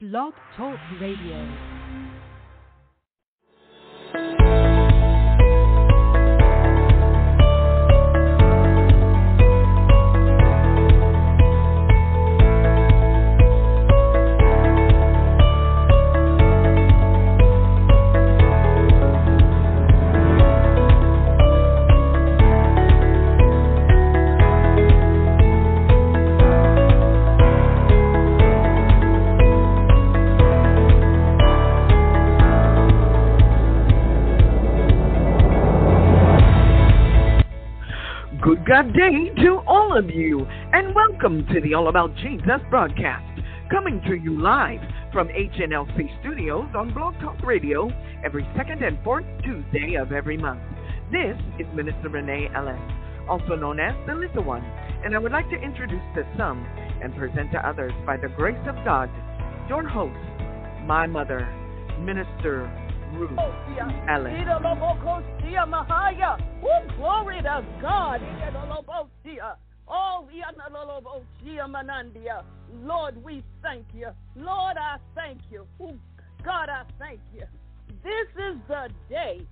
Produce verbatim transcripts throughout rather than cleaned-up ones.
Blog Talk Radio. Good day to all of you, and welcome to the All About Jesus broadcast, coming to you live from H N L C Studios on Blog Talk Radio every second and fourth Tuesday of every month. This is Minister Renee Ellis, also known as the Little One, and I would like to introduce to some and present to others, by the grace of God, your host, my mother, Minister Ruth Ellis. Oh, glory to God. Oh, Lord, we thank you. Lord, I thank you. Oh, God, I thank you. This is the day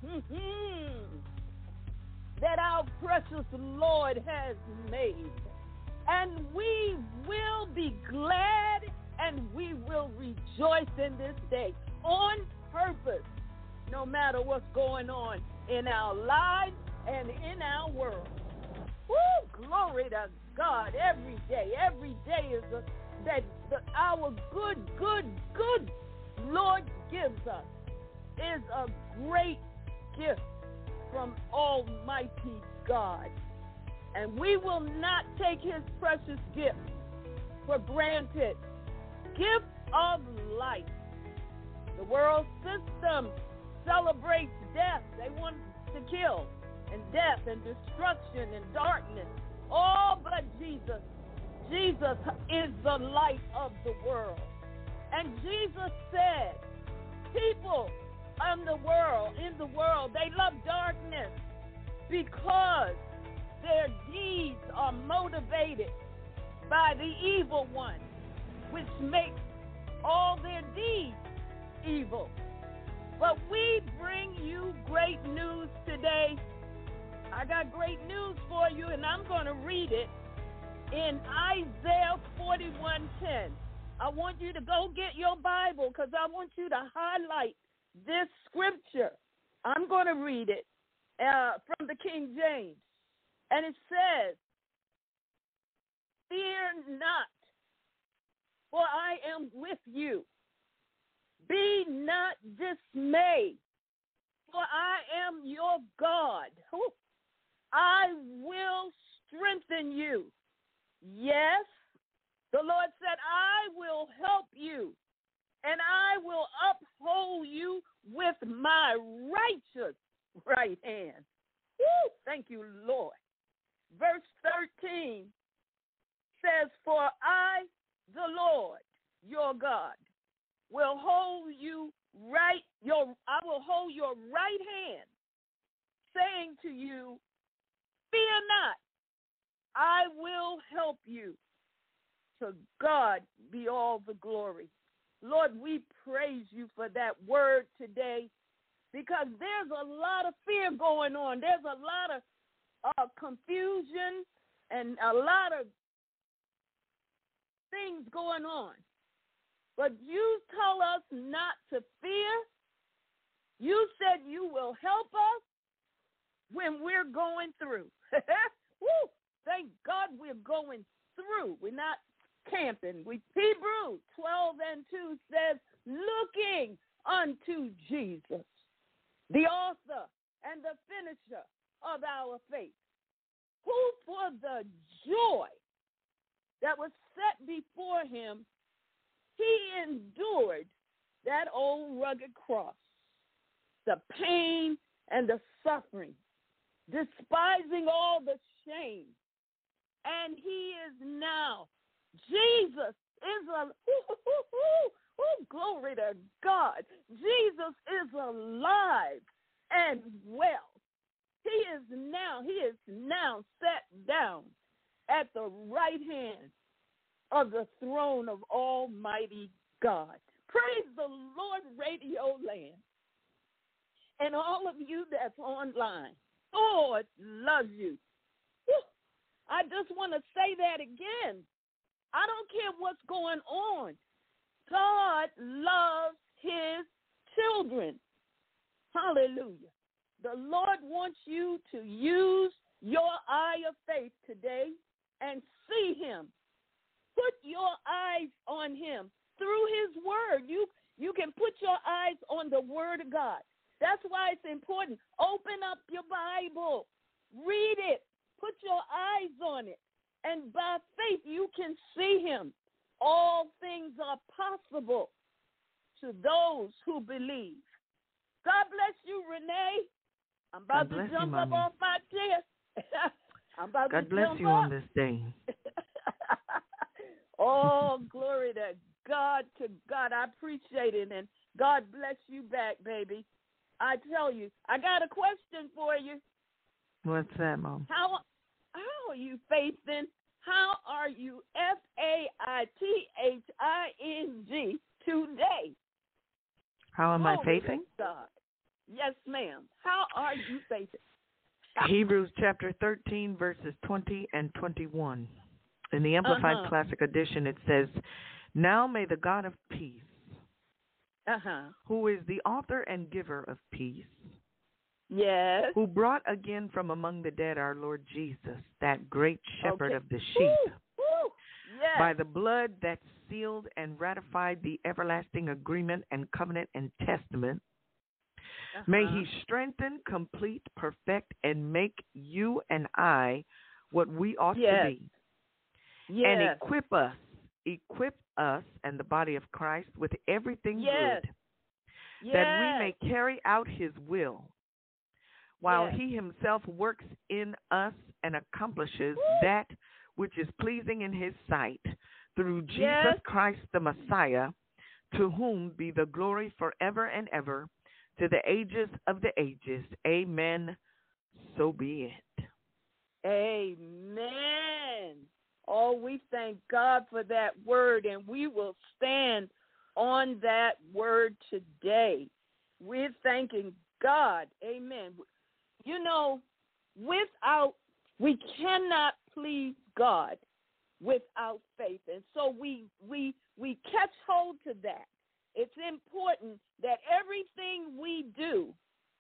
that our precious Lord has made. And we will be glad and we will rejoice in this day on purpose, no matter what's going on in our lives and in our world. Woo, glory to God. Every day, every day is a, that the, our good, good, good Lord gives us is a great gift from Almighty God. And we will not take his precious gift for granted. Gift of life. The world system celebrates death. They want to kill, and death and destruction and darkness. Oh, but Jesus, Jesus is the light of the world. And Jesus said, people in the world, in the world, they love darkness because their deeds are motivated by the evil one, which makes all their deeds evil. But we bring you great news today. I got great news for you, and I'm going to read it in Isaiah forty-one ten. I want you to go get your Bible because I want you to highlight this scripture. I'm going to read it uh, from the King James. And it says, "Fear not, for I am with you. Be not dismayed, for I am your God. Whew. I will strengthen you. Yes, the Lord said, I will help you, and I will uphold you with my righteous right hand." Woo, thank you, Lord. Verse thirteen says, "For I, the Lord, your God, will hold you right, your I will hold your right hand, saying to you, fear not, I will help you. To God be all the glory." Lord, we praise you for that word today, because there's a lot of fear going on. There's a lot of uh, confusion and a lot of things going on. But you tell us not to fear. You said you will help us when we're going through. Woo! Thank God we're going through. We're not camping. We Hebrews twelve and two says, "Looking unto Jesus, the author and the finisher of our faith, who for the joy that was set before him, he endured that old rugged cross, the pain and the suffering, despising all the shame. And he is now, Jesus is a, ooh, ooh, ooh, ooh, glory to God. Jesus is alive and well. He is now, he is now sat down at the right hand of the throne of Almighty God. Praise the Lord, Radio Land. And all of you that's online. Lord loves you. Whew. I just want to say that again. I don't care what's going on. God loves his children. Hallelujah. The Lord wants you to use your eye of faith today and see him. Put your eyes on him through his word. You, you can put your eyes on the word of God. That's why it's important. Open up your Bible. Read it. Put your eyes on it. And by faith, you can see him. All things are possible to those who believe. God bless you, Renee. I'm about to jump you, up off my chair. I'm about God to bless jump you up. on this day. Oh, glory to God, to God. I appreciate it. And God bless you back, baby. I tell you, I got a question for you. What's that, Mom? How how are you faithing? How are you, F A I T H I N G, today? How am I Glory faithing? to God. Yes, ma'am. How are you faithing? Hebrews chapter thirteen, verses twenty and twenty-one. In the Amplified Uh-huh. Classic Edition, it says, "Now may the God of peace, Uh-huh. who is the author and giver of peace, Yes. who brought again from among the dead our Lord Jesus, that great shepherd Okay. of the sheep, Woo, woo. Yes. by the blood that sealed and ratified the everlasting agreement and covenant and testament, Uh-huh. may he strengthen, complete, perfect, and make you and I what we ought Yes. to be, Yes. and equip us, equip us and the body of Christ with everything Yes. good, Yes. that we may carry out his will, while Yes. he himself works in us and accomplishes Woo. that which is pleasing in his sight, through Jesus Yes. Christ the Messiah, to whom be the glory forever and ever, to the ages of the ages. Amen. So be it. Amen. Oh, we thank God for that word, and we will stand on that word today. We're thanking God. Amen. You know, without, we cannot please God without faith. And so we we we catch hold to that. It's important that everything we do,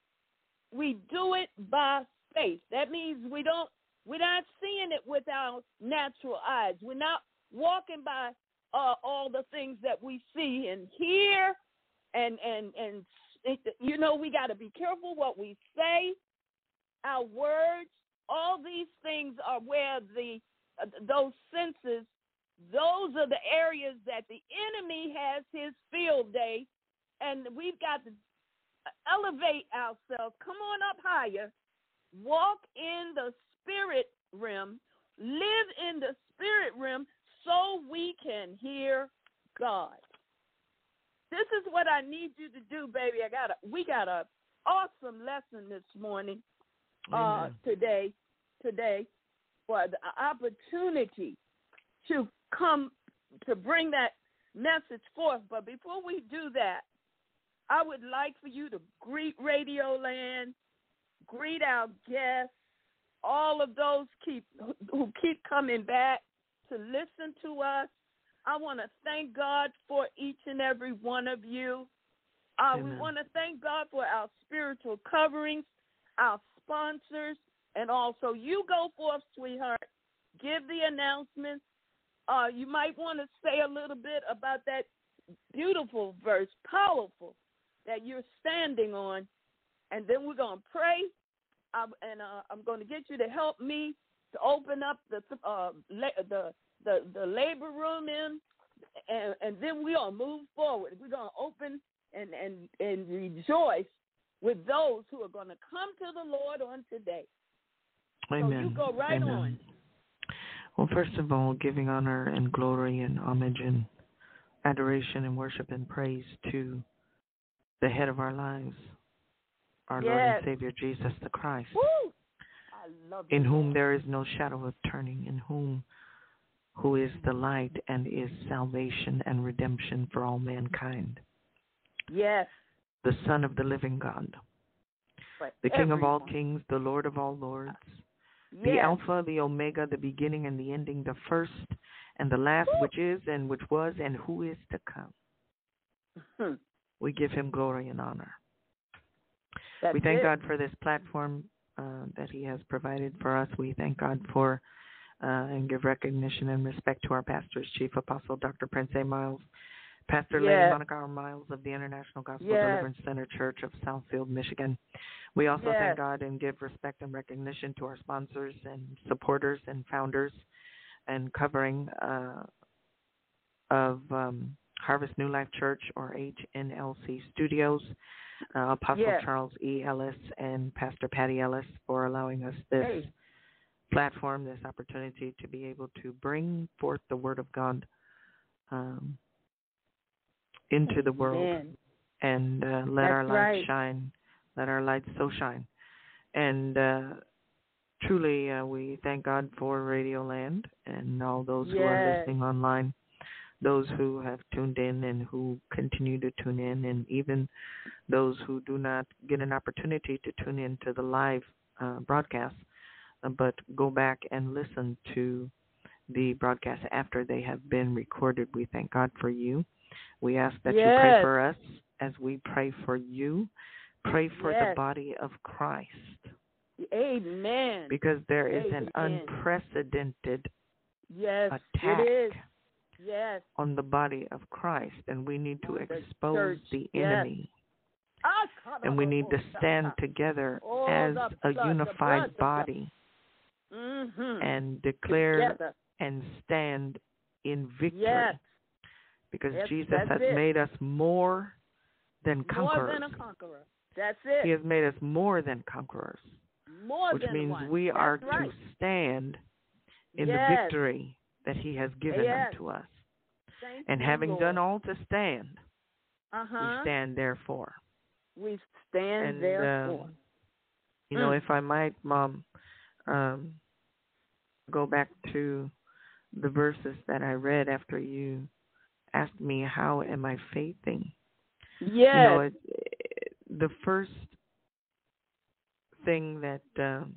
we do it by faith. That means we don't we're not seeing it with our natural eyes. We're not walking by uh, all the things that we see and hear, and and and it, you know, we got to be careful what we say, our words. All these things are where the uh, those senses, those are the areas that the enemy has his field day, and we've got to elevate ourselves. Come on up higher. Walk in the spirit realm, live in the spirit realm, so we can hear God. This is what I need you to do, baby. I got a, we got a awesome lesson this morning, uh, today, today, for the opportunity to come to bring that message forth. But before we do that, I would like for you to greet Radio Land, greet our guests, all of those keep who keep coming back to listen to us. I want to thank God for each and every one of you. Uh, we want to thank God for our spiritual coverings, our sponsors, and also you go forth, sweetheart. Give the announcements. Uh, you might want to say a little bit about that beautiful verse, powerful, that you're standing on, and then we're going to pray. Um, and uh, I'm going to get you to help me to open up the uh, la- the, the the labor room in, and, and then we're going to move forward. We're going to open and, and, and rejoice with those who are going to come to the Lord on today. Amen. So you go right Amen. on. Well, first of all, giving honor and glory and homage and adoration and worship and praise to the head of our lives, our Yes. Lord and Savior, Jesus the Christ, Woo! I love you, in whom Lord. there is no shadow of turning, in whom who is the light and is salvation and redemption for all mankind. Yes. the Son of the living God, For the King of all everyone. kings, the Lord of all lords, Yes. the Alpha, the Omega, the beginning and the ending, the first and the last, Woo. which is and which was and who is to come. Hmm. We give him glory and honor. That's we thank it. God for this platform uh, that he has provided for us. We thank God for uh, and give recognition and respect to our pastors, Chief Apostle Doctor Prince A. Miles, Pastor Yes. Lady Monica R. Miles of the International Gospel Yes. Deliverance Center Church of Southfield, Michigan. We also Yes. thank God and give respect and recognition to our sponsors and supporters and founders and covering uh, of um, Harvest New Life Church, or H N L C Studios, uh, Apostle Yes. Charles E. Ellis and Pastor Patty Ellis for allowing us this Hey. platform, this opportunity to be able to bring forth the Word of God um, into the world. Amen. And uh, let That's our light right. shine. Let our light so shine. And uh, truly, uh, we thank God for Radio Land and all those who are Yes. listening online, those who have tuned in and who continue to tune in, and even those who do not get an opportunity to tune in to the live uh, broadcast, uh, but go back and listen to the broadcast after they have been recorded. We thank God for you. We ask that Yes. you pray for us as we pray for you. Pray for Yes. the body of Christ. Amen. Because there is Amen. an unprecedented Yes, attack it is. Yes. on the body of Christ, and we need to On the expose church. the Yes. enemy. Ah, And we need to stand together Oh, as the a blood, the unified blood, the body Mm-hmm. and declare Together. and stand in victory. Yes. Because Yes, Jesus that's has it. made us more than More conquerors. than a conqueror. That's it. He has made us more than conquerors, More which than means one. we That's are right. to stand in Yes. the victory that he has given Yes. unto us. Thank And you, having Lord. done all to stand, uh-huh. we stand therefore. We stand And, therefore. Uh, you know, Mm. if I might, Mom, um, go back to the verses that I read after you asked me, how am I faithing? Yes. You know, it, it, the first thing that um,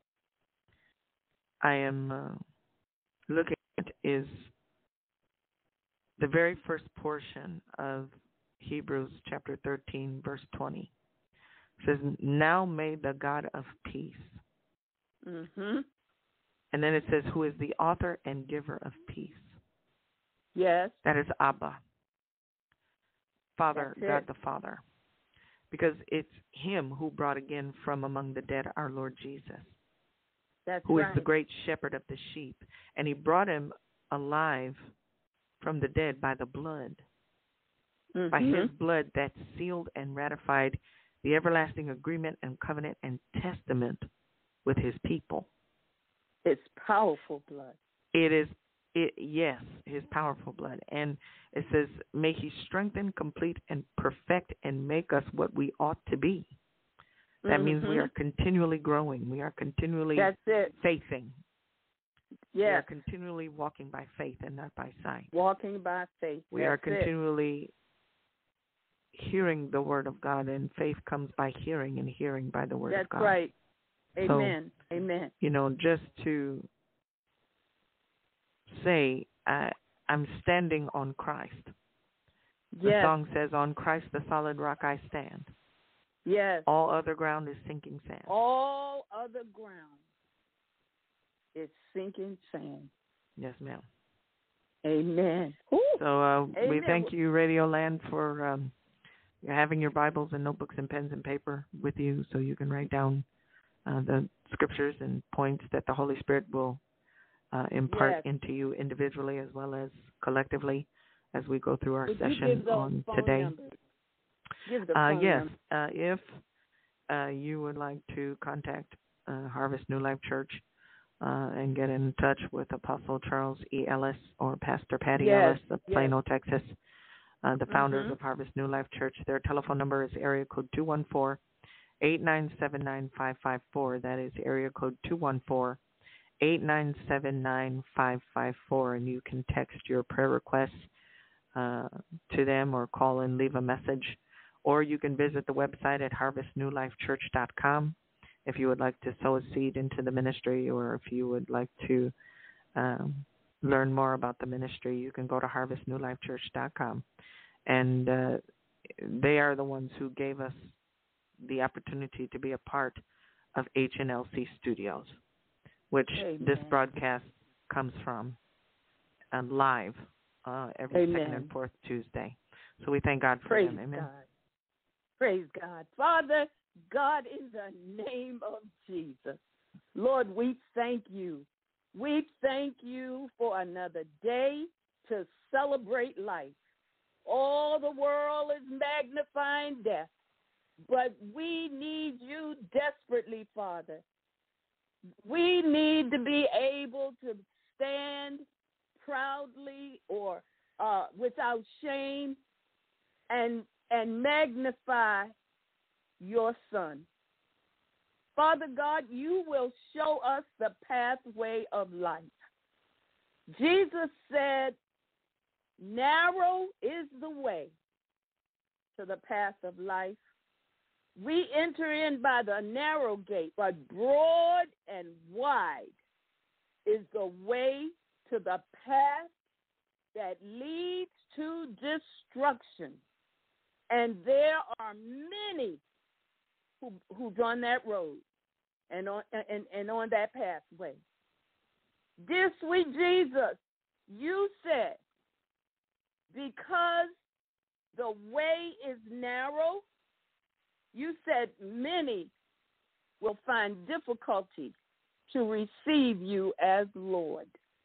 I am uh, looking at is the very first portion of Hebrews chapter thirteen, verse twenty. It says, now may the God of peace. Mm-hmm. And then it says, who is the author and giver of peace. Yes. That is Abba. Father, That's God it. the Father. Because it's him who brought again from among the dead our Lord Jesus, That's who right. is the great shepherd of the sheep. And he brought him alive from the dead by the blood, mm-hmm. by his blood that sealed and ratified the everlasting agreement and covenant and testament with his people. It's powerful blood. It is, it, yes, his powerful blood. And it says, may he strengthen, complete, and perfect, and make us what we ought to be. That mm-hmm. means we are continually growing. We are continually That's it. faithing. We Yes. are continually walking by faith and not by sight. Walking by faith. We That's are continually hearing the word of God, and faith comes by hearing, and hearing by the word That's of God. That's right. Amen. So, Amen. You know, just to say, I, I'm standing on Christ. The Yes. song says, on Christ the solid rock I stand. Yes. All other ground is sinking sand. All other ground is sinking sand. Yes, ma'am. Amen. Ooh. So uh, we Amen. thank you, Radio Land, for um, having your Bibles and notebooks and pens and paper with you so you can write down uh, the scriptures and points that the Holy Spirit will uh, impart Yes. into you individually as well as collectively as we go through our Would you session give those on phone today. numbers? Give the Uh, phone yes, number. uh, if uh, you would like to contact uh, Harvest New Life Church uh, and get in touch with Apostle Charles E. Ellis or Pastor Patty Yes, Ellis of yes. Plano, Texas, uh, the founders Mhm. of Harvest New Life Church, their telephone number is area code two one four, eight nine seven, nine five five four. That is area code two one four, eight nine seven, nine five five four, and you can text your prayer requests uh, to them or call and leave a message or you can visit the website at harvest new life church dot com if you would like to sow a seed into the ministry, or if you would like to um, learn more about the ministry, you can go to harvest new life church dot com. And uh, they are the ones who gave us the opportunity to be a part of H N L C Studios, which Amen. This broadcast comes from uh, live uh, every Amen. second and fourth Tuesday. So we thank God for Praise them. Amen. God. Praise God. Father, God, in the name of Jesus, Lord, we thank you. We thank you for another day to celebrate life. All the world is magnifying death, but we need you desperately, Father. We need to be able to stand proudly or uh, without shame and and magnify your Son. Father God, you will show us the pathway of life. Jesus said, narrow is the way to the path of life. We enter in by the narrow gate, but broad and wide is the way to the path that leads to destruction. And there are many who, who's on that road and on, and, and on that pathway. Dear sweet Jesus, you said, because the way is narrow, you said many will find difficulty to receive you as Lord.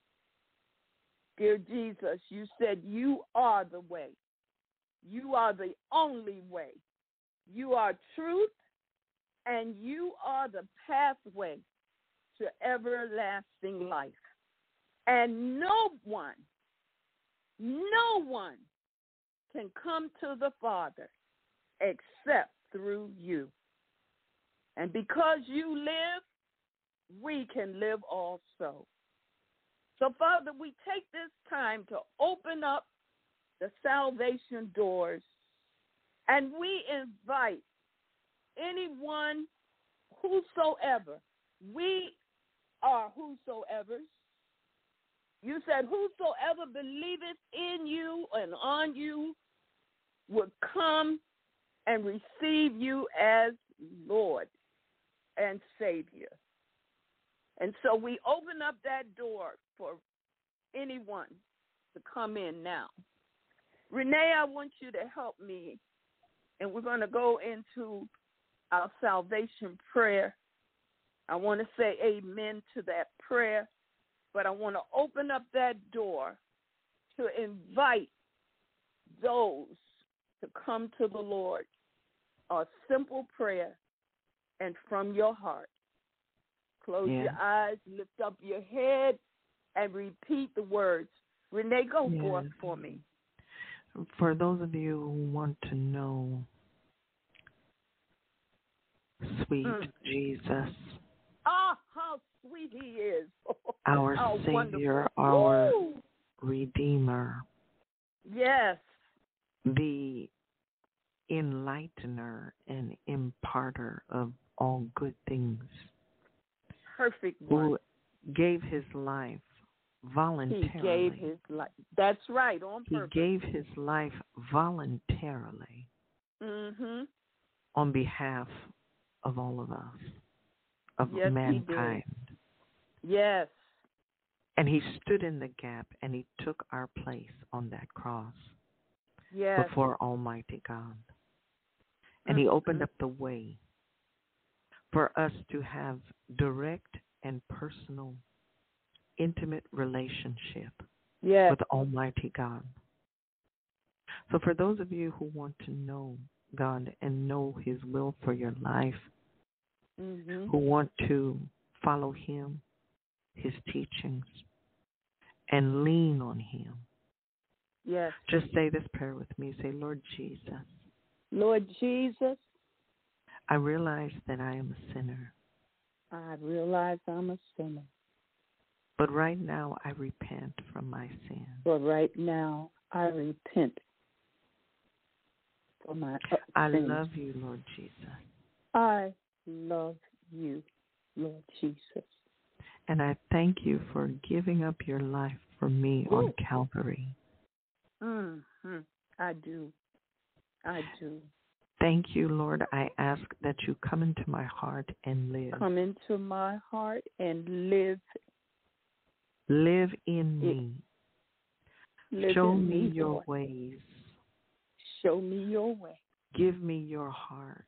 Dear Jesus, you said you are the way. You are the only way. You are truth, and you are the pathway to everlasting life. And no one, no one can come to the Father except through you. And because you live, we can live also. So, Father, we take this time to open up the salvation doors, and we invite anyone, whosoever. We are whosoevers. You said, whosoever believeth in you and on you would come and receive you as Lord and Savior. And so we open up that door for anyone to come in now. Renee, I want you to help me, and we're going to go into our salvation prayer. I want to say amen to that prayer, but I want to open up that door to invite those to come to the Lord. A simple prayer and from your heart. Close yeah. your eyes, lift up your head, and repeat the words. Renee, go yes. forth for me. For those of you who want to know, sweet mm. Jesus. Ah, oh, how sweet he is. Our how Savior, wonderful. our Woo. Redeemer. Yes. The enlightener and imparter of all good things. Perfect one. Who gave his life voluntarily. He gave his life. That's right, on purpose. He gave his life voluntarily mm-hmm. on behalf of all of us, of yes, mankind. He did. Yes. And he stood in the gap and he took our place on that cross yes. before Almighty God. And mm-hmm. he opened up the way for us to have direct and personal, intimate relationship yes. with Almighty God. So for those of you who want to know God and know his will for your life, mm-hmm. who want to follow him, his teachings, and lean on him, yes. just say this prayer with me. Say, Lord Jesus. Lord Jesus. I realize that I am a sinner. I realize I'm a sinner. But right now I repent from my sin. But right now I repent for my I sins. love you, Lord Jesus. I love you, Lord Jesus. And I thank you for giving up your life for me Ooh. on Calvary. Mm-hmm. I do. I do. Thank you, Lord. I ask that you come into my heart and live. Come into my heart and live. Live in me. Live Show in me me, your Lord. ways. Show me your way. Give me your heart.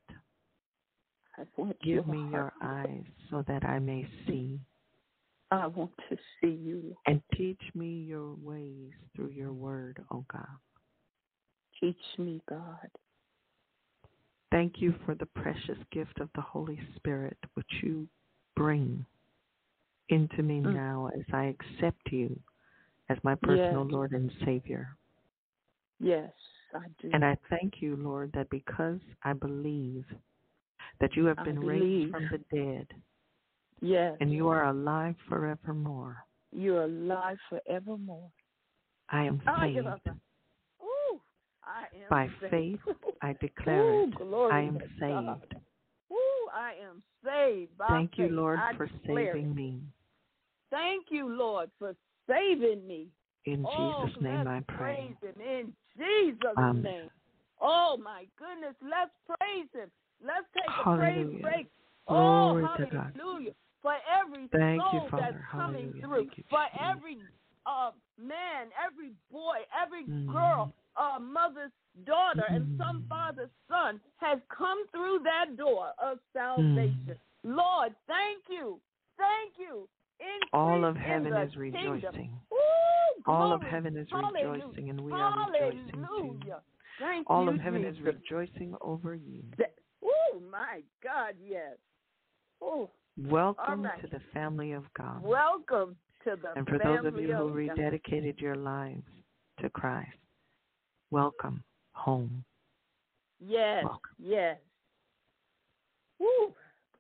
I want Give your me heart. your eyes so that I may see. I want to see you, Lord. And teach me your ways through your word, oh God. Teach me, God. Thank you for the precious gift of the Holy Spirit, which you bring into me Mm. now as I accept you as my personal Yes. Lord and Savior. Yes, I do. And I thank you, Lord, that because I believe that you have I been believe. raised from the dead, Yes. and you are alive forevermore, You're alive forevermore. I am Oh, saved. you're alive. Ooh, I am By saved. faith, I declare Ooh, it. glory I am to God. saved. Ooh, I am saved by Thank faith. you, Lord, I for declare saving it. me. Thank you, Lord, for saving me. In oh, Jesus' name let's I pray. praise him in Jesus' Amen. name. Oh, my goodness, let's praise him. Let's take a Hallelujah. praise break. Glory oh, to God. hallelujah. For every Thank you, soul Father. that's coming Hallelujah. through. Thank you, For Jesus. every uh, man, every boy, every Mm. girl, uh, mother's daughter, Mm. and some father's son has come through that door of salvation. Mm. Lord, thank you. Thank you. Increase All of in heaven the is rejoicing. kingdom. Ooh, All of glory. heaven is Hallelujah. rejoicing, and we are rejoicing too. Hallelujah. Thank All you, of heaven Jesus. is rejoicing over you. Oh, my God, yes. Oh, Welcome right. to the family of God. welcome to the And for family those of you who God. rededicated your lives to Christ, welcome home. Yes, Welcome. yes. Woo.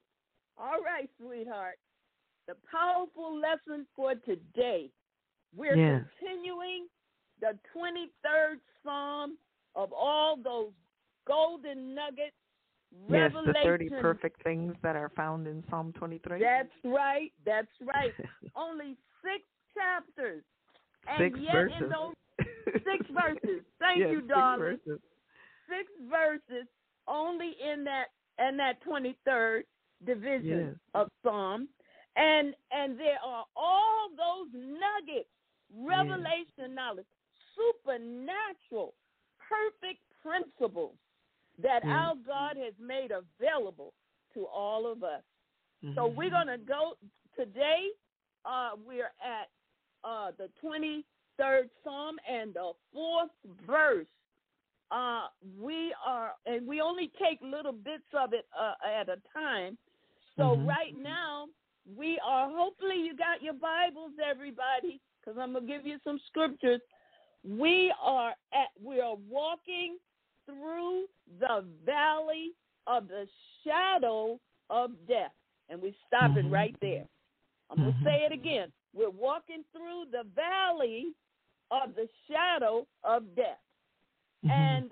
All right, sweetheart. The powerful lesson for today. We're Yes. continuing the twenty-third Psalm of all those golden nuggets. Yes, the thirty Revelation. perfect things that are found in Psalm twenty-three. That's right. That's right. Only six chapters. And Six yet verses. in those six verses. Thank yes, you, six darling. verses. Six verses only in that in that twenty-third division Yes. of Psalm. And and there are all those nuggets, revelation knowledge, supernatural, perfect principles that Yes. our God has made available to all of us. Mm-hmm. So we're going to go today. Uh, we're at uh, the twenty-third Psalm and the fourth verse. Uh, we are, and we only take little bits of it uh, at a time. So Mm-hmm. right now we are. Hopefully you got your Bibles, everybody, because I'm gonna give you some scriptures. We are at. We are walking through the valley of the shadow of death. And we're stopping Mm-hmm. right there. I'm going to Mm-hmm. say it again. We're walking through the valley of the shadow of death. Mm-hmm. And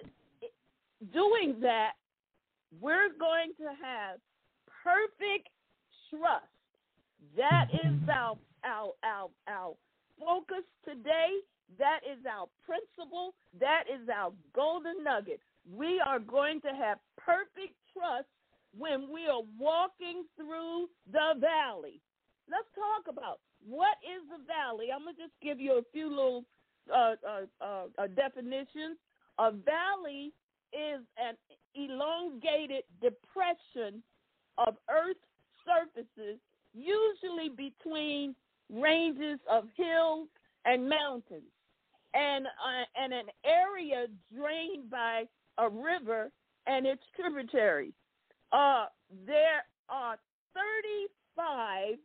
doing that, we're going to have perfect trust. That Mm-hmm. is our, our, our, our focus today. That is our principle. That is our golden nugget. We are going to have perfect trust when we are walking through the valley. Let's talk about what is the valley. I'm going to just give you a few little uh, uh, uh, uh, definitions. A valley is an elongated depression of earth surfaces, usually between ranges of hills and mountains, and uh, and an area drained by a river and its tributaries. Uh, there are thirty-five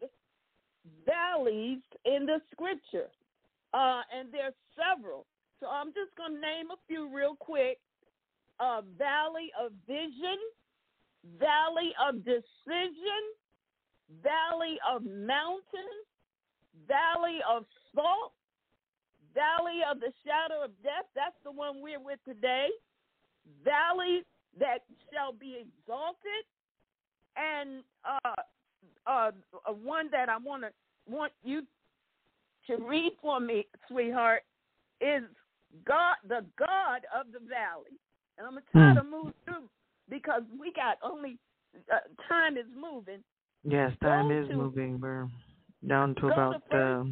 valleys in the scripture, uh, and there's several. So I'm just going to name a few real quick. Uh, valley of vision, valley of decision, valley of mountain, valley of salt, valley of the shadow of death. That's the one we're with today. valleys that shall be exalted, and uh, uh, uh, one that I want to want you to read for me, sweetheart, is God, the God of the valley. And I'm gonna try Hmm. to move through because we got only uh, time is moving. Yes, time Go is to- moving. We're down to go to about first- uh,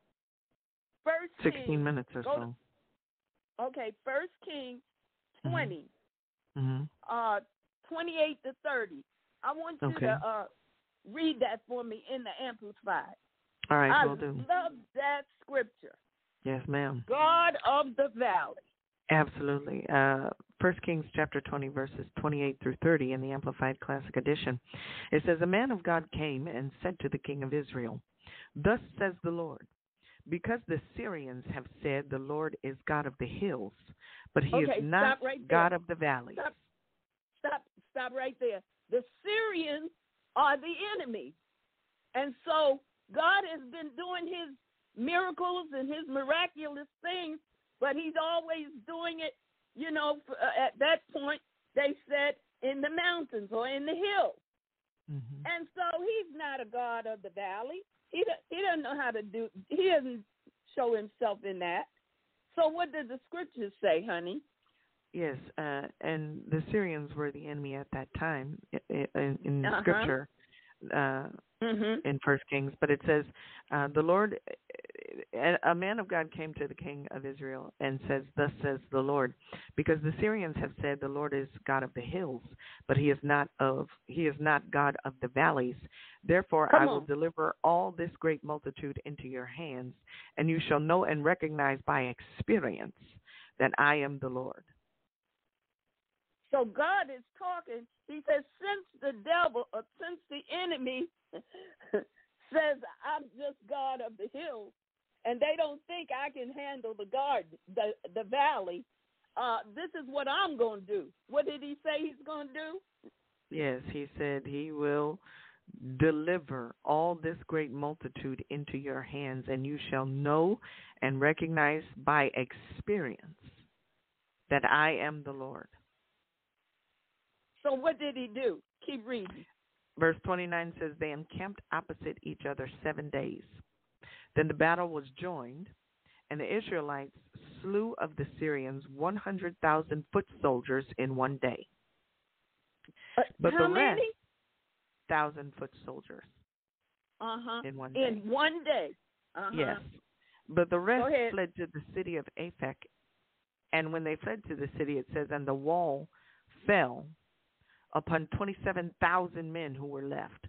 First sixteen Kings, minutes or go so. to- okay, First Kings twenty, Mm-hmm. uh, twenty-eight to thirty. I want you Okay. to uh, read that for me in the Amplified. All right, I we'll do. love that scripture. Yes, ma'am. God of the valley. Absolutely. Uh, First Kings chapter twenty, verses twenty-eight through thirty in the Amplified Classic Edition. It says, "A man of God came and said to the king of Israel, 'Thus says the Lord, because the Syrians have said the Lord is God of the hills, but he Okay, is not stop right there. God of the valleys.'" Stop, stop, stop right there. The Syrians are the enemy. And so God has been doing his miracles and his miraculous things, but he's always doing it, you know, f- uh, at that point, they said in the mountains or in the hills. Mm-hmm. And so he's not a God of the valley. He, do- he doesn't know how to do, he doesn't show himself in that. So what did the scriptures say, honey? Yes, uh, and the Syrians were the enemy at that time in, in, in Uh-huh. Scripture. Uh, Mm-hmm. in First Kings, but it says, uh, the Lord, a man of God came to the king of Israel and says, "Thus says the Lord, because the Syrians have said the Lord is God of the hills, but he is not of, he is not God of the valleys. Therefore Come I will on. deliver all this great multitude into your hands, and you shall know and recognize by experience that I am the Lord." So God is talking. He says, since the devil, or since the enemy says, I'm just God of the hills, and they don't think I can handle the garden, the, the valley, uh, this is what I'm going to do. What did he say he's going to do? Yes, he said he will deliver all this great multitude into your hands, and you shall know and recognize by experience that I am the Lord. So what did he do? Keep reading. Verse twenty-nine says, "They encamped opposite each other seven days. Then the battle was joined, and the Israelites slew of the Syrians one hundred thousand foot soldiers in one day. Uh, But how the rest, many? thousand foot soldiers Uh-huh. in one day. In one day. Uh-huh. Yes. But the rest Go ahead. fled to the city of Aphek. And when they fled to the city, it says, and the wall fell upon twenty-seven thousand men who were left.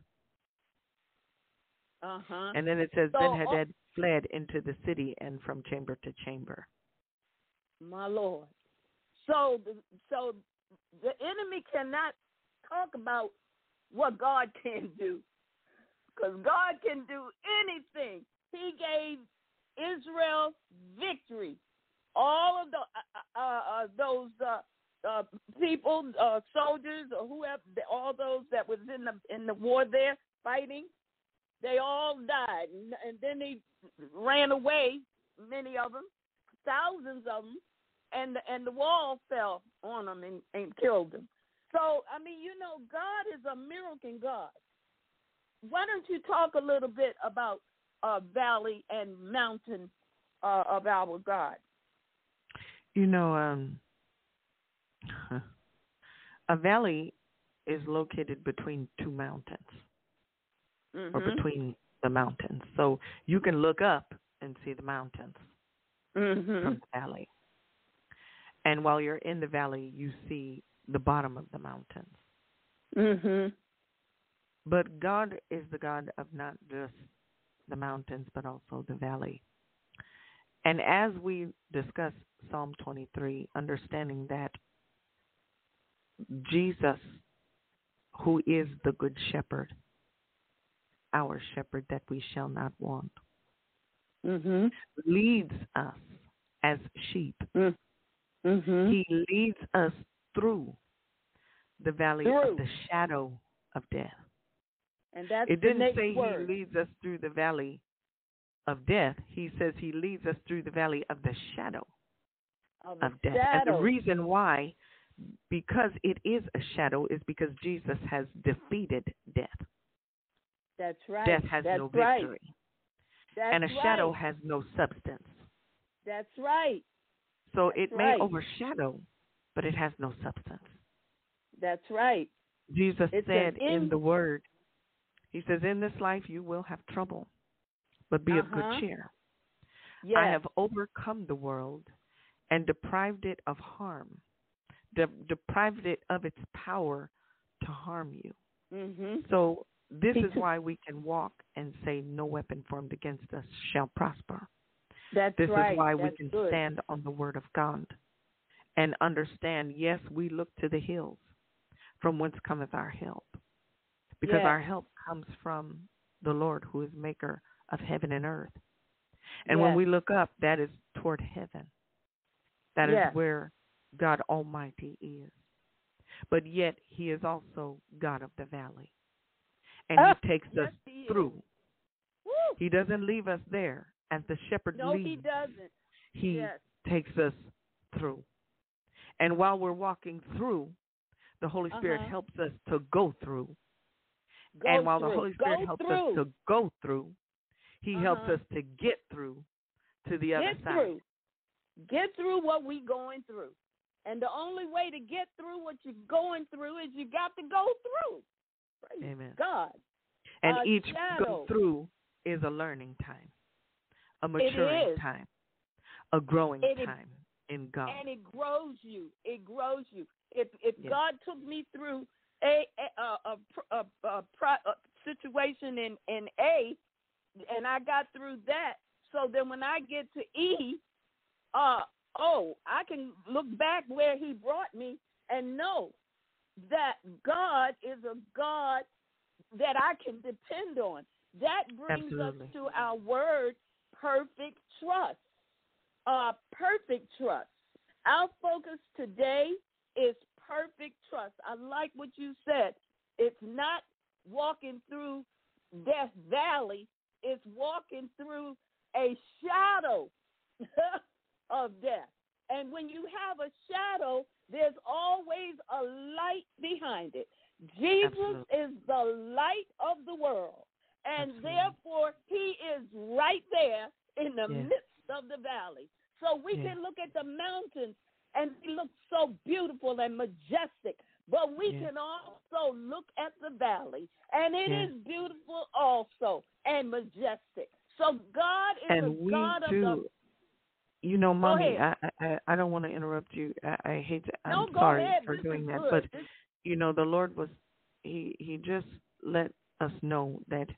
Uh-huh. And then it says, So, Ben-Hadad fled into the city and from chamber to chamber." My Lord. So, the, so the enemy cannot talk about what God can do, because God can do anything. He gave Israel victory. All of the uh, uh, uh, those uh, uh, people, uh, soldiers, or whoever, all those that was in the in the war there fighting, they all died, and, and then they ran away. Many of them, thousands of them, and the, and the wall fell on them and, and killed them. So I mean, you know, God is a miracle God. Why don't you talk a little bit about uh, valley and mountain uh, of our God? You know, um, a valley is located between two mountains, Mm-hmm. or between the mountains. So you can look up and see the mountains Mm-hmm. from the valley. And while you're in the valley, you see the bottom of the mountains. Mm-hmm. But God is the God of not just the mountains, but also the valley. And as we discuss Psalm twenty-three, understanding that Jesus, who is the good shepherd, our shepherd that we shall not want, Mm-hmm. leads us as sheep. Mm-hmm. He leads us through the valley Through. of the shadow of death. And that's It the didn't next say word. he leads us through the valley of death. He says he leads us through the valley of the shadow of, the of death. shadow. And the reason why because it is a shadow is because Jesus has defeated death. That's right. Death has That's no right. victory. That's and a right. shadow has no substance. That's right. So That's it right. may overshadow, but it has no substance. That's right. Jesus It said says in- in the Word, he says, in this life you will have trouble, but be of Uh-huh. good cheer. Yes. I have overcome the world and deprived it of harm, de- deprived it of its power to harm you. Mm-hmm. So this He is took- why we can walk and say, no weapon formed against us shall prosper. That's This right. is why That's we can good. stand on the Word of God and understand, yes, we look to the hills from whence cometh our help. Because Yes. our help comes from the Lord who is maker of heaven and earth. And when Yes. we look up, that is toward heaven. That Yes. is where God Almighty is. But yet he is also God of the valley. And Ah, he takes yes, us he is. through. Woo. He doesn't leave us there as the shepherd No, leads. he doesn't. He Yes. takes us through. And while we're walking through, the Holy Spirit Uh-huh. helps us to go through. Go and while through. the Holy Spirit Go helps through. us to go through, he Uh-huh. helps us to get through to the other Get side. through. Get through what we going through. And the only way to get through what you're going through is you got to go through. Praise Amen. God. And A each shadow. go through is a learning time, a maturing is. time, a growing It is. time in God. And it grows you. It grows you. If if Yes. God took me through a a a, a, a, a, a situation in in A, and I got through that, so then when I get to E, uh oh, I can look back where He brought me and know that God is a God that I can depend on. That brings Absolutely. us to our word, perfect trust. Uh, perfect trust. Our focus today is perfect trust. I like what you said. It's not walking through Death Valley. It's walking through a shadow of death. And when you have a shadow, there's always a light behind it. Jesus Absolutely. is the light of the world. And Absolutely. therefore, he is right there in the Yes. midst of the valley. So we Yes. can look at the mountains and they look so beautiful and majestic. But we Yes. can also look at the valley, and it Yes. is beautiful also and majestic. So God is And a we God of too, the... you know, Mommy, I, ahead. I I don't want to interrupt you. I, I hate to. I'm No, go sorry ahead. for This doing is that, good. but This- you know, the Lord was he he just let us know that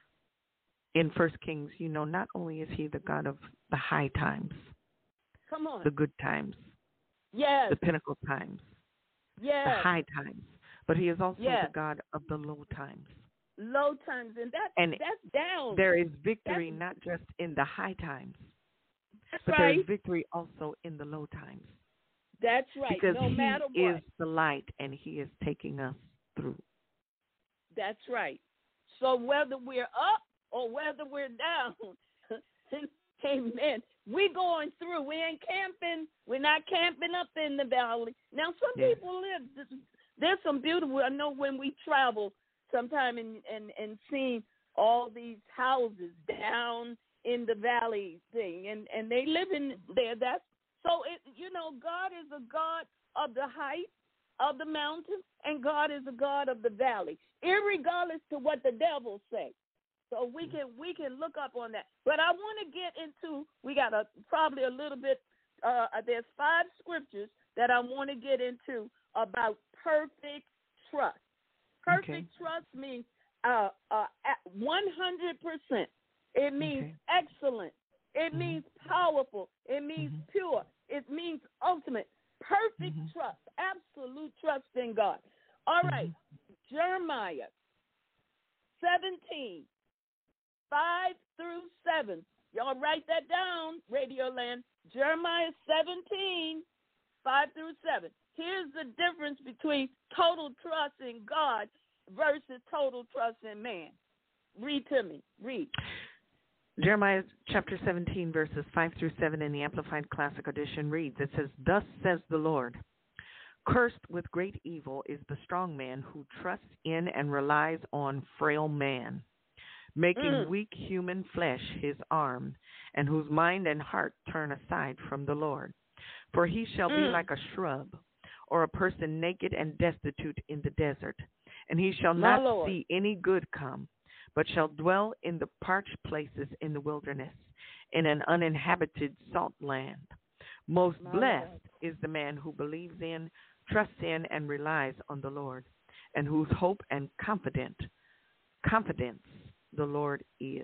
in First Kings, you know, not only is he the God of the high times, Come on. the good times, Yes. the pinnacle times, the Yes. high times, but he is also Yes. the God of the low times. Low times. And that's, And that's down. there is victory That's- not just in the high times, That's but there right. is victory also in the low times. That's right. Because No he matter what. is the light and he is taking us through. That's right. So whether we're up or whether we're down, amen, we're going through. We ain't camping. We're not camping up in the valley. Now, some Yes. people live. There's some beautiful. I know when we travel sometime and, and, and seeing all these houses down in the valley thing, and, and they live in there. That's so. It you know, God is a God of the height, of the mountains, and God is a God of the valley, irregardless to what the devil say. So we can we can look up on that. But I want to get into, we got a probably a little bit, uh, there's five scriptures that I want to get into about perfect trust. Perfect Okay. trust means uh, uh, one hundred percent. It means Okay. excellent. It Mhm. means powerful. It means Mhm. pure. It means ultimate. Perfect Mhm. trust. Absolute trust in God. All right. Mhm. Jeremiah seventeen, five through seven. Y'all write that down, Radio Land. Jeremiah seventeen, five through seven. Here's the difference between total trust in God versus total trust in man. Read to me. Read. Jeremiah chapter seventeen, verses five through seven in the Amplified Classic Edition reads, it says, thus says the Lord, Cursed with great evil is the strong man who trusts in and relies on frail man, making Mm. weak human flesh his arm, and whose mind and heart turn aside from the Lord. For he shall be Mm. like a shrub, or a person naked and destitute in the desert, and he shall My not Lord. see any good come, but shall dwell in the parched places in the wilderness, in an uninhabited salt land. Most My blessed Lord. is the man who believes in, trusts in, and relies on the Lord, and whose hope and confident confidence the Lord is.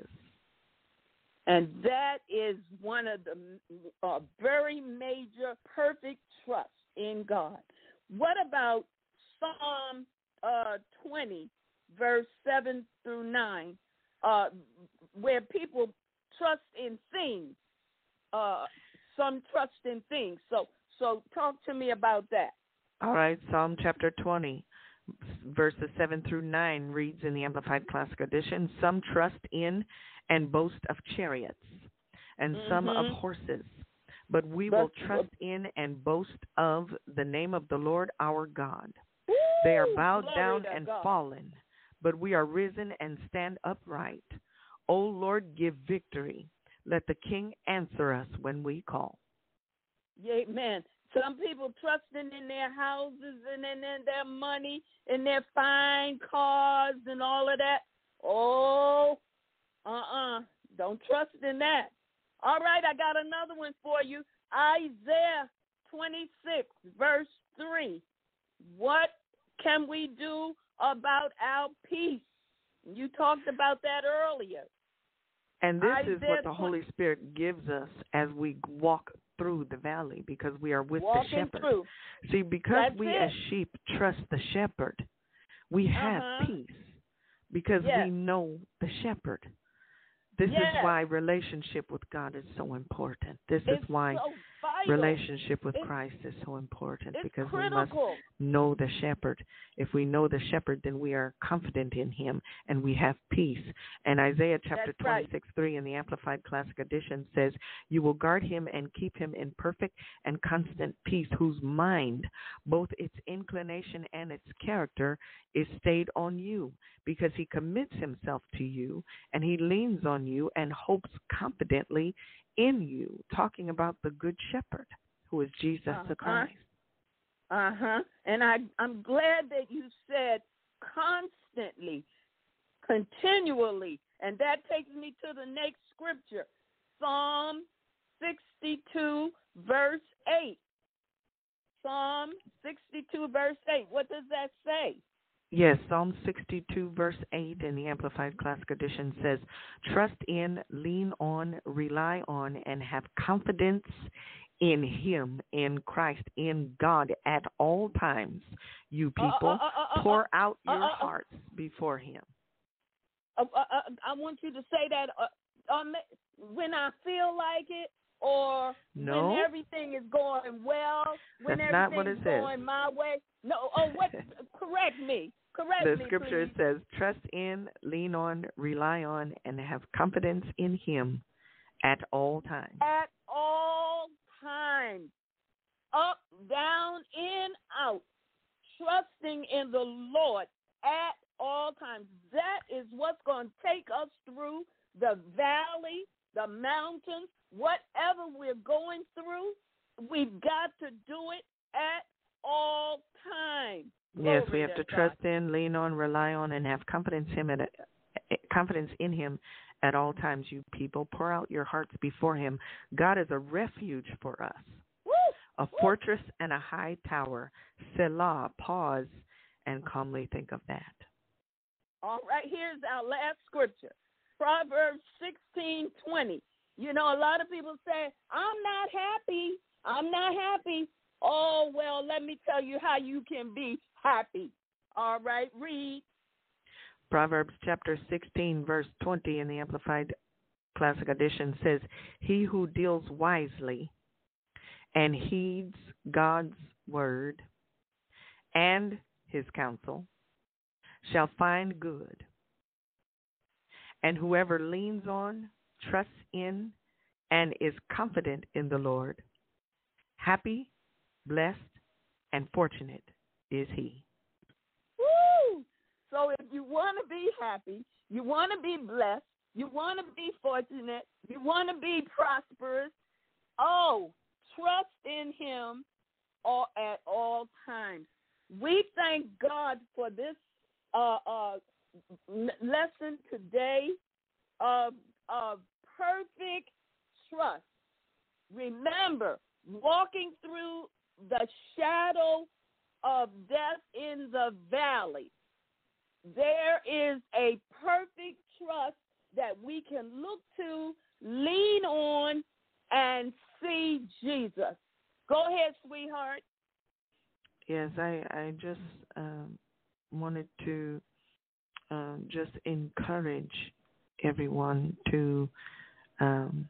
And that is one of the uh, very major perfect trust in God. What about Psalm uh, twenty, verse seven through nine, uh, where people trust in things? Uh, some trust in things. So, so talk to me about that. All right, Psalm chapter twenty, verses seven through nine reads in the Amplified Classic Edition, some trust in and boast of chariots, and mm-hmm. some of horses, but we but, will trust in and boast of the name of the Lord our God. Woo, they are bowed down and God. fallen, but we are risen and stand upright. O Lord, give victory. Let the King answer us when we call. Amen. Some people trusting in their houses and in their money, in their fine cars and all of that. Oh, uh-uh. Don't trust in that. All right, I got another one for you. Isaiah twenty-six, verse three. What can we do about our peace? You talked about that earlier. And this Isaiah is what the Holy Spirit gives us as we walk through the valley, because we are with Walking the shepherd. Through. See, because That's we it. as sheep trust the shepherd, we have uh-huh. peace because yes. we know the shepherd. This yes. is why relationship with God is so important. This it's is why so relationship with it's, Christ is so important, it's because critical. we must know the shepherd. If we know the shepherd, then we are confident in him and we have peace. And Isaiah chapter That's right. twenty-six, three in the Amplified Classic Edition says, you will guard him and keep him in perfect and constant peace, whose mind, both its inclination and its character, is stayed on you, because he commits himself to you and he leans on you and hopes confidently in you, talking about the good shepherd, who is Jesus uh-huh. the Christ. Uh-huh. And I, I'm glad that you said constantly, continually, and that takes me to the next scripture, Psalm sixty-two, verse eight. Psalm sixty-two, verse eight. What does that say? Yes, Psalm sixty-two, verse eight in the Amplified Classic Edition says, trust in, lean on, rely on, and have confidence in him, in Christ, in God at all times. You people, uh, uh, uh, uh, pour out uh, your uh, uh, hearts before him. Uh, uh, uh, I want you to say that uh, um, when I feel like it, or no. when everything is going well, when That's not what everything's it says. going my way. No, oh, what? Correct me. Correct the me, scripture please. says, trust in, lean on, rely on, and have confidence in him at all times. At all times. Up, down, in, out. Trusting in the Lord at all times. That is what's going to take us through the valley, the mountains, whatever we're going through. We've got to do it at all times. Yes, Glory we have to God. trust in, lean on, rely on, and have confidence him at confidence in him at all times. You people, pour out your hearts before him. God is a refuge for us, Woo! a Woo! fortress and a high tower. Selah, pause, and calmly think of that. All right, here's our last scripture, Proverbs sixteen twenty. You know, a lot of people say, I'm not happy. I'm not happy. Oh, well, let me tell you how you can be happy. All right, read. Proverbs chapter sixteen, verse twenty in the Amplified Classic Edition says, he who deals wisely and heeds God's word and his counsel shall find good. And whoever leans on, trusts in, and is confident in the Lord, happy, blessed, and fortunate is he. Woo! So if you want to be happy, you want to be blessed, you want to be fortunate, you want to be prosperous, oh, trust in him all, at all times. We thank God for this uh, uh, lesson today of, of perfect trust. Remember, walking through the shadow of death in the valley, there is a perfect trust that we can look to, lean on, and see Jesus. Go ahead, sweetheart. Yes, I, I just um, wanted to um, just encourage everyone to um,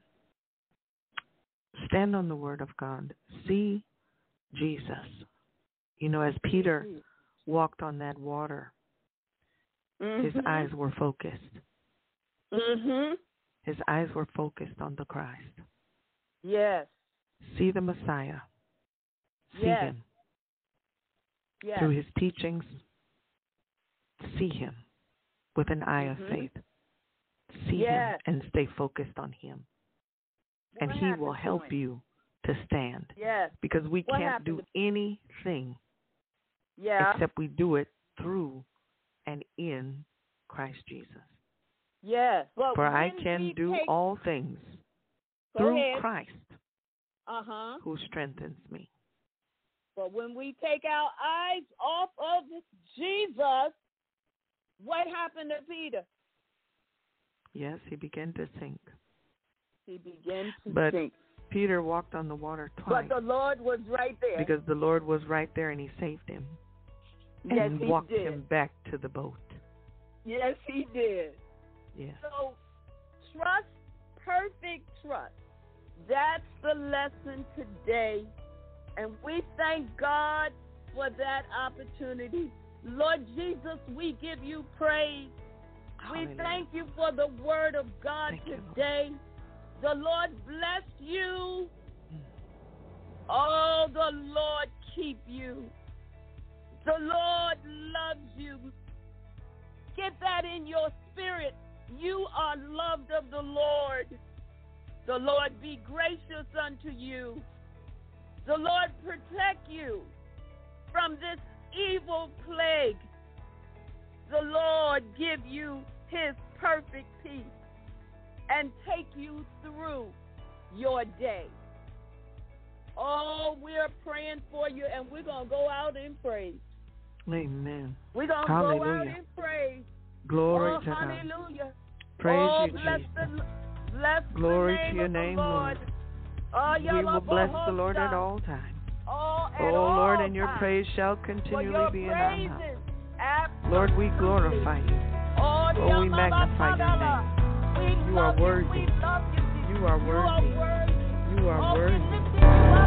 stand on the word of God. See Jesus. You know, as Peter walked on that water, mm-hmm. his eyes were focused. Mm-hmm. His eyes were focused on the Christ. Yes. See the Messiah. See yes. him. Yes. Through his teachings, see him with an eye mm-hmm. of faith. See yes. him and stay focused on him. What and he will help to you to stand. Yes. Because we what can't do to- anything yeah. except we do it through and in Christ Jesus. Yes. But For I can do take... all things Go through ahead. Christ uh-huh. who strengthens me. But when we take our eyes off of Jesus, what happened to Peter? Yes, he began to sink. He began to but sink. Peter walked on the water twice. But the Lord was right there. Because the Lord was right there and he saved him. Yes, and he walked did. him back to the boat. Yes, he did. Yes. So, trust, perfect trust. That's the lesson today. And we thank God for that opportunity. Lord Jesus, we give you praise. Hallelujah. We thank you for the word of God thank today. You, the Lord bless you. Oh, the Lord keep you. The Lord loves you. Get that in your spirit. You are loved of the Lord. The Lord be gracious unto you. The Lord protect you from this evil plague. The Lord give you his perfect peace and take you through your day. Oh, we're praying for you, and we're going to go out in praise. Amen. We're going to go out in praise. Glory oh, to hallelujah. God. Praise oh, you, bless Jesus. The, bless Glory the name to your of name, the Lord. Lord. Oh, we will bless the Lord at all times. Oh, at oh all Lord, and your times. praise shall continually be in our mouth. Absolutely. Lord, we glorify you. Oh, oh we magnify your name. We you are worthy. You. We love you. You are worthy. You are worthy. You are oh, worthy. We lift you up.